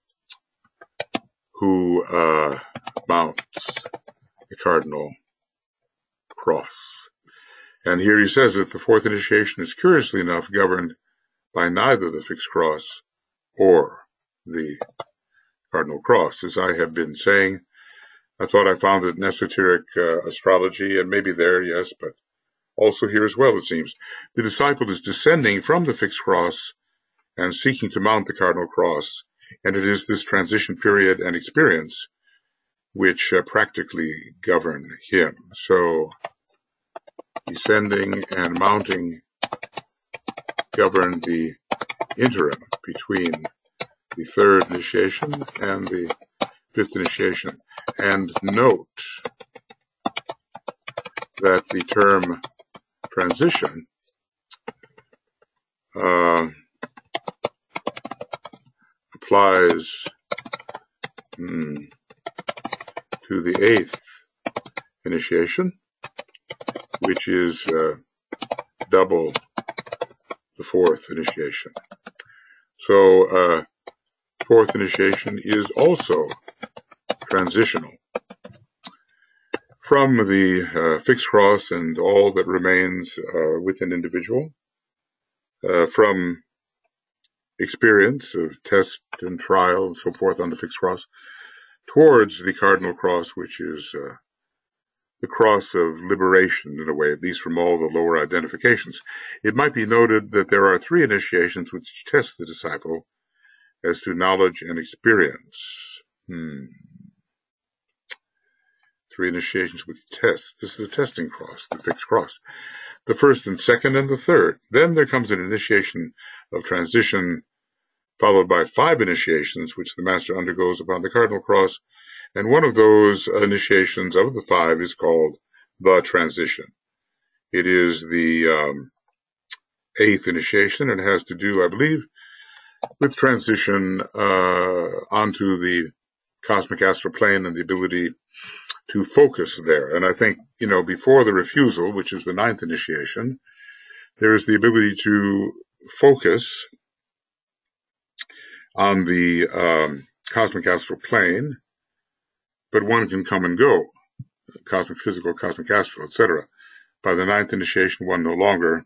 who mounts the cardinal cross. And here he says that the 4th initiation is curiously enough governed by neither the fixed cross or the cardinal cross. As I have been saying, I thought I found it in esoteric astrology, and maybe there, yes, but also here as well, it seems. The disciple is descending from the fixed cross and seeking to mount the cardinal cross, and it is this transition period and experience which practically govern him. So, descending and mounting govern the interim between the 3rd initiation and the 5th initiation. And note that the term transition applies to the 8th initiation, which is double the 4th initiation. So 4th initiation is also transitional from the fixed cross and all that remains with an individual, from experience of test and trial and so forth on the fixed cross, towards the cardinal cross, which is the cross of liberation in a way, at least from all the lower identifications. It might be noted that there are 3 initiations which test the disciple as to knowledge and experience. 3 initiations with tests. This is a testing cross, the fixed cross. The first and second and the third. Then there comes an initiation of transition, followed by 5 initiations, which the master undergoes upon the cardinal cross. And one of those initiations of the 5 is called the transition. It is the 8th initiation, and it has to do, I believe, with transition onto the cosmic astral plane and the ability to focus there. And I think, before the refusal, which is the 9th initiation, there is the ability to focus on the cosmic astral plane, but one can come and go, cosmic physical, cosmic astral, etc. By the 9th initiation, one no longer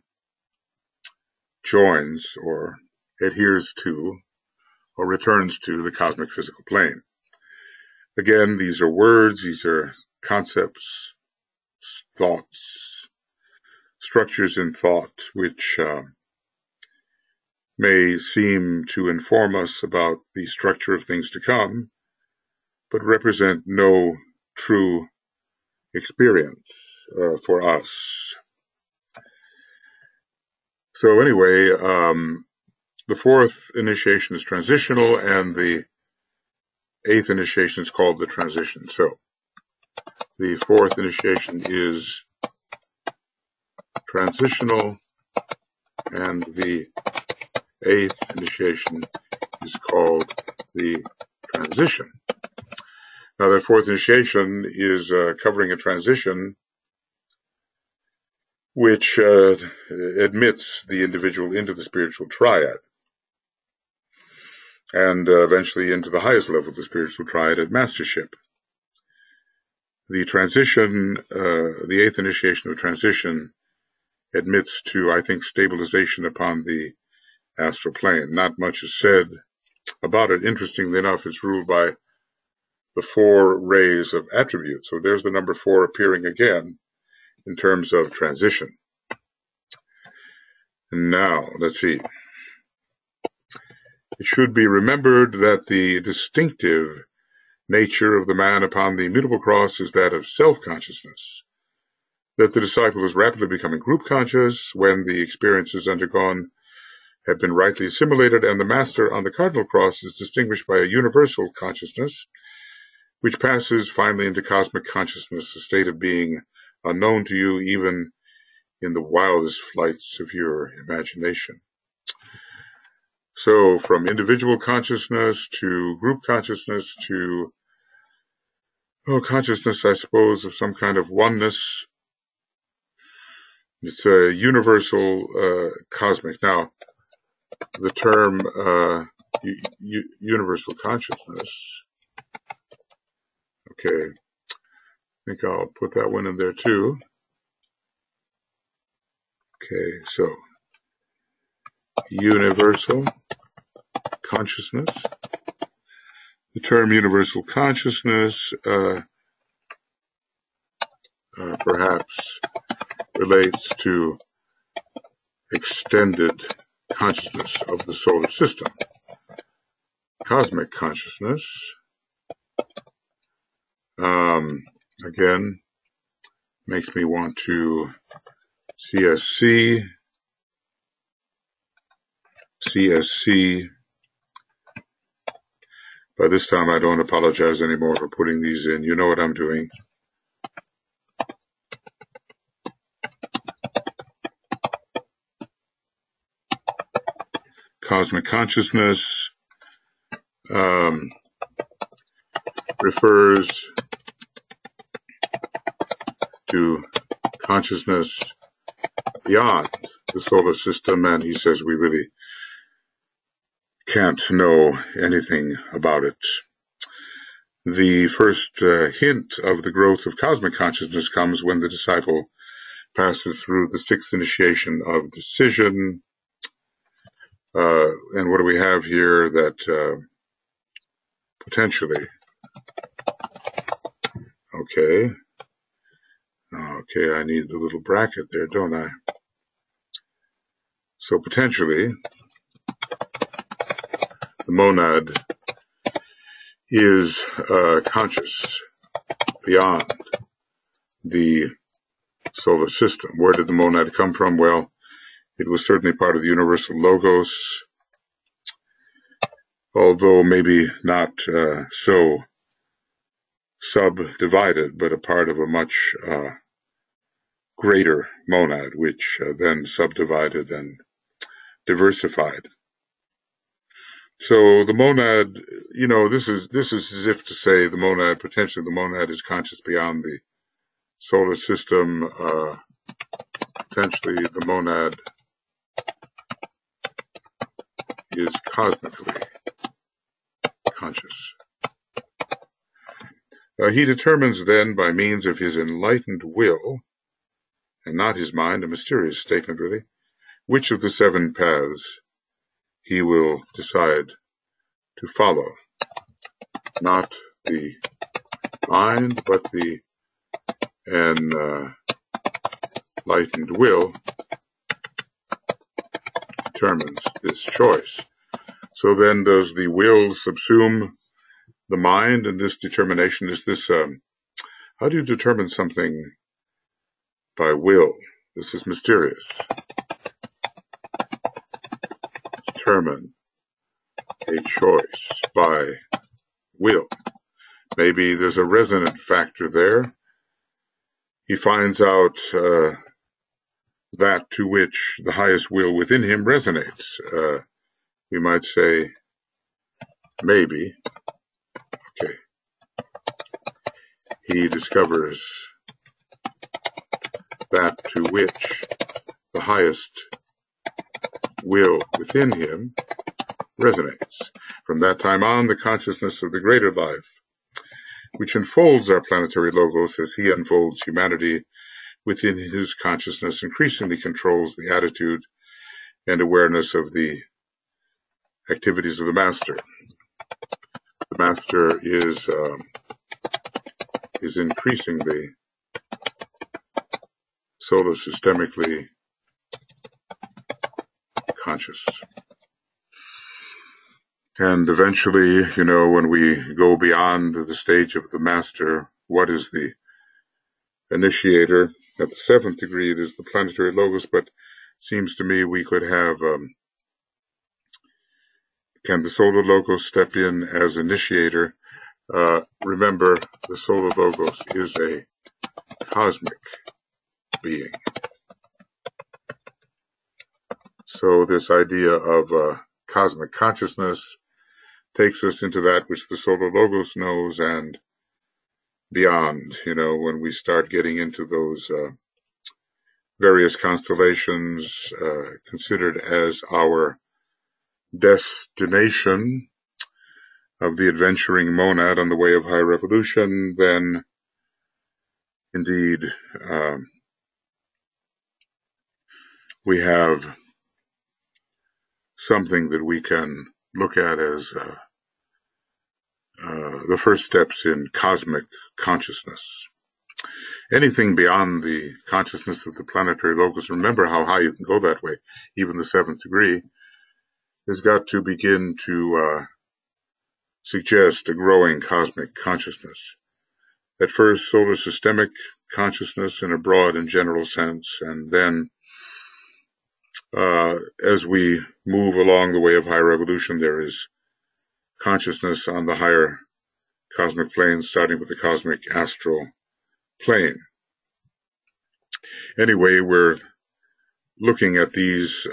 joins or adheres to or returns to the cosmic physical plane. Again, these are words, these are concepts, thoughts, structures in thought, which may seem to inform us about the structure of things to come, but represent no true experience for us. So anyway, the 4th initiation is transitional, and the 8th initiation is called the transition. So the 4th initiation is transitional, and the 8th initiation is called the transition. Now, that 4th initiation is covering a transition which admits the individual into the spiritual triad, and eventually into the highest level of the spiritual triad at mastership. The transition, the 8th initiation of transition, admits to, I think, stabilization upon the astral plane. Not much is said about it. Interestingly enough, it's ruled by the 4 rays of attribute. So there's the number 4 appearing again in terms of transition. Now, let's see. It should be remembered that the distinctive nature of the man upon the immutable cross is that of self-consciousness, that the disciple is rapidly becoming group conscious when the experiences undergone have been rightly assimilated, and the master on the cardinal cross is distinguished by a universal consciousness, which passes finally into cosmic consciousness, a state of being unknown to you even in the wildest flights of your imagination. So from individual consciousness to group consciousness to consciousness, I suppose, of some kind of oneness. It's a universal cosmic. Now, the term universal consciousness, okay, I think I'll put that one in there too. Okay, so universal consciousness. The term universal consciousness perhaps relates to extended consciousness of the solar system. Cosmic consciousness, again, makes me want to CSC. By this time, I don't apologize anymore for putting these in. You know what I'm doing. Cosmic consciousness refers to consciousness beyond the solar system, and he says we really can't know anything about it. The first hint of the growth of cosmic consciousness comes when the disciple passes through the 6th initiation of decision. And what do we have here that potentially, okay, Okay, I need the little bracket there, don't I? So potentially, the monad is conscious beyond the solar system. Where did the monad come from? Well, it was certainly part of the universal logos, although maybe not so subdivided, but a part of a much greater monad, which then subdivided and diversified. So the monad, this is as if to say the monad, potentially the monad is conscious beyond the solar system. Potentially the monad is cosmically conscious. He determines then by means of his enlightened will, and not his mind, a mysterious statement really, which of the 7 paths he will decide to follow. Not the mind, but the enlightened will determines this choice. So then does the will subsume the mind in this determination? Is this, how do you determine something by will? This is mysterious. Determine a choice by will. Maybe there's a resonant factor there. He finds out that to which the highest will within him resonates. We might say, maybe, okay, he discovers that to which the highest will within him resonates. From that time on, the consciousness of the greater life, which enfolds our planetary logos as he unfolds humanity within his consciousness, increasingly controls the attitude and awareness of the activities of the master. The master is increasingly solar systemically conscious. And eventually, when we go beyond the stage of the master, what is the initiator? At the 7th degree, it is the planetary logos, but seems to me we could have, can the solar logos step in as initiator? Remember, the solar logos is a cosmic being. So this idea of cosmic consciousness takes us into that which the solar logos knows and beyond, when we start getting into those various constellations considered as our destination of the adventuring monad on the way of high revolution, then indeed we have something that we can look at as the first steps in cosmic consciousness. Anything beyond the consciousness of the planetary logos, remember how high you can go that way, even the 7th degree, has got to begin to suggest a growing cosmic consciousness. At first, solar systemic consciousness in a broad and general sense, and then as we move along the way of high revolution, there is consciousness on the higher cosmic planes, starting with the cosmic astral plane. Anyway, we're looking at these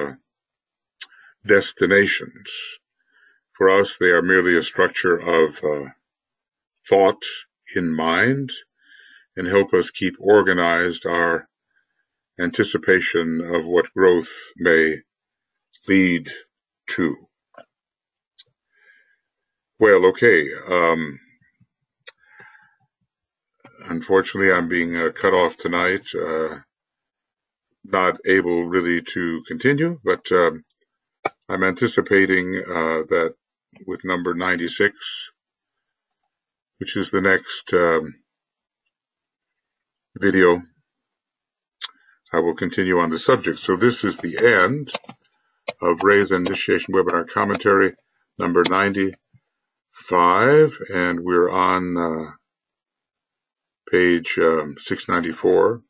destinations. For us, they are merely a structure of thought in mind and help us keep organized our anticipation of what growth may lead to. Well, okay. Unfortunately, I'm being cut off tonight. Not able really to continue, but I'm anticipating that with number 96, which is the next video, I will continue on the subject. So this is the end of Ray's Initiation Webinar Commentary number 95, and we're on page 694.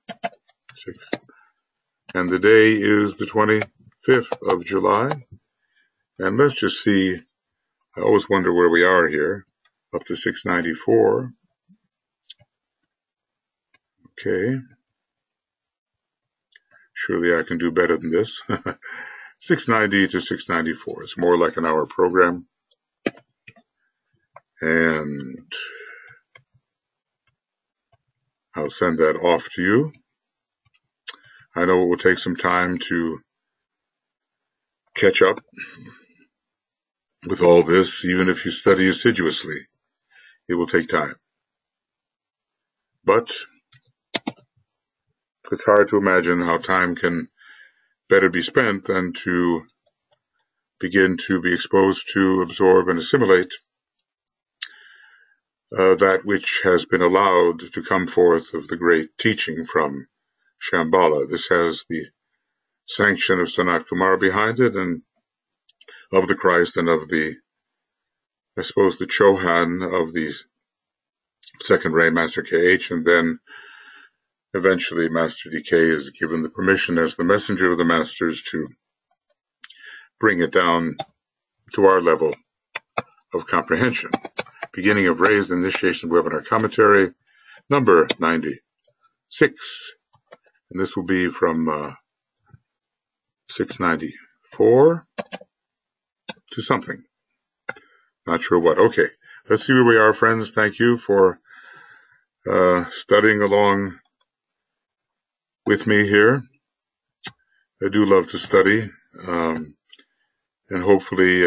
And the day is the 25th of July. And let's just see, I always wonder where we are here, up to 694. Okay. Surely I can do better than this. 690 to 694. It's more like an hour program. And I'll send that off to you. I know it will take some time to catch up with all this. Even if you study assiduously, it will take time. But it's hard to imagine how time can better be spent than to begin to be exposed to, absorb, and assimilate that which has been allowed to come forth of the great teaching from Shambhala. This has the sanction of Sanat Kumara behind it, and of the Christ, and of the, I suppose, the Chohan of the second ray, Master KH, and then eventually Master DK is given the permission as the messenger of the masters to bring it down to our level of comprehension. Beginning of Ray's Initiation Webinar Commentary, number 96. And this will be from 694 to something. Not sure what. Okay, let's see where we are, friends. Thank you for studying along with me here. I do love to study, and hopefully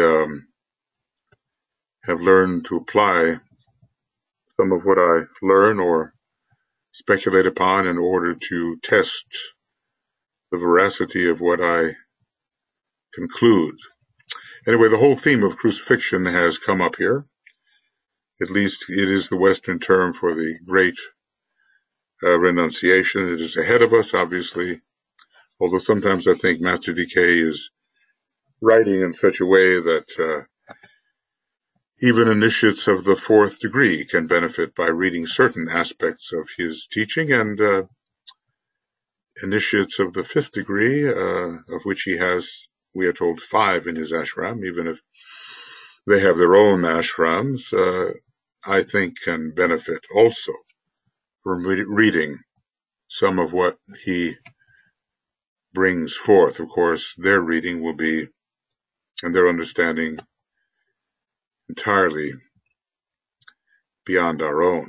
have learned to apply some of what I learn or speculate upon in order to test the veracity of what I conclude. Anyway, the whole theme of crucifixion has come up here. At least it is the Western term for the great renunciation. It is ahead of us, obviously, although sometimes I think Master DK is writing in such a way that even initiates of the fourth degree can benefit by reading certain aspects of his teaching, and initiates of the fifth degree, of which he has, we are told, 5 in his ashram, even if they have their own ashrams, I think can benefit also from reading some of what he brings forth. Of course, their reading will be, and their understanding, entirely beyond our own.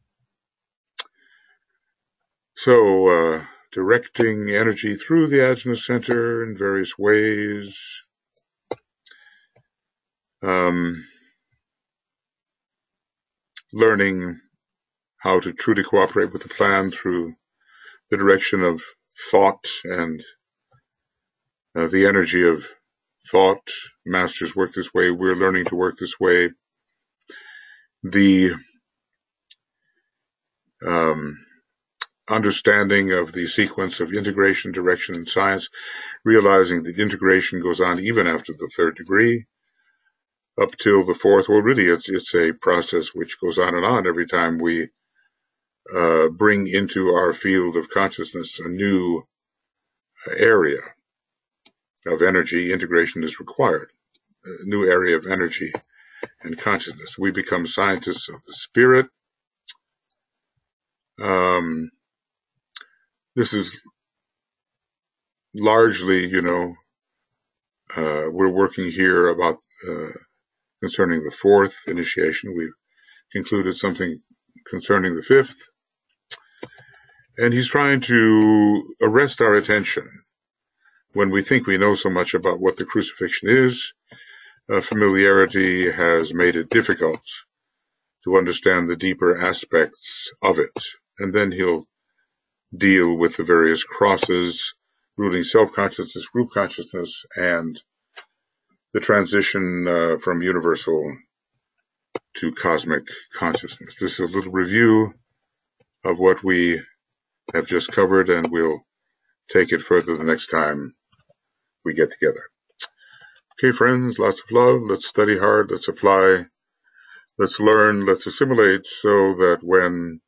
So, directing energy through the Ajna Center in various ways. Learning how to truly cooperate with the plan through the direction of thought and the energy of thought. Masters work this way. We're learning to work this way. The understanding of the sequence of integration, direction, and science, realizing that integration goes on even after the third degree, up till the fourth. Well, really, it's a process which goes on and on every time we bring into our field of consciousness a new area of energy. Integration is required, a new area of energy and consciousness. We become scientists of the spirit. This is largely, we're working here about concerning the fourth initiation. We've concluded something concerning the fifth. And he's trying to arrest our attention when we think we know so much about what the crucifixion is. Familiarity has made it difficult to understand the deeper aspects of it. And then he'll deal with the various crosses, rooting self-consciousness, group consciousness, and the transition from universal to cosmic consciousness. This is a little review of what we have just covered, and we'll take it further the next time we get together. Okay, friends, lots of love. Let's study hard. Let's apply. Let's learn. Let's assimilate so that when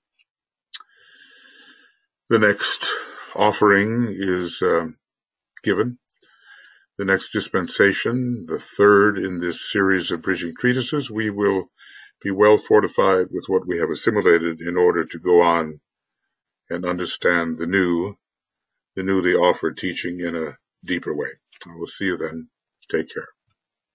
the next offering is given, the next dispensation, the third in this series of bridging treatises, we will be well fortified with what we have assimilated in order to go on and understand the newly offered teaching in a deeper way. I will see you then. Take care.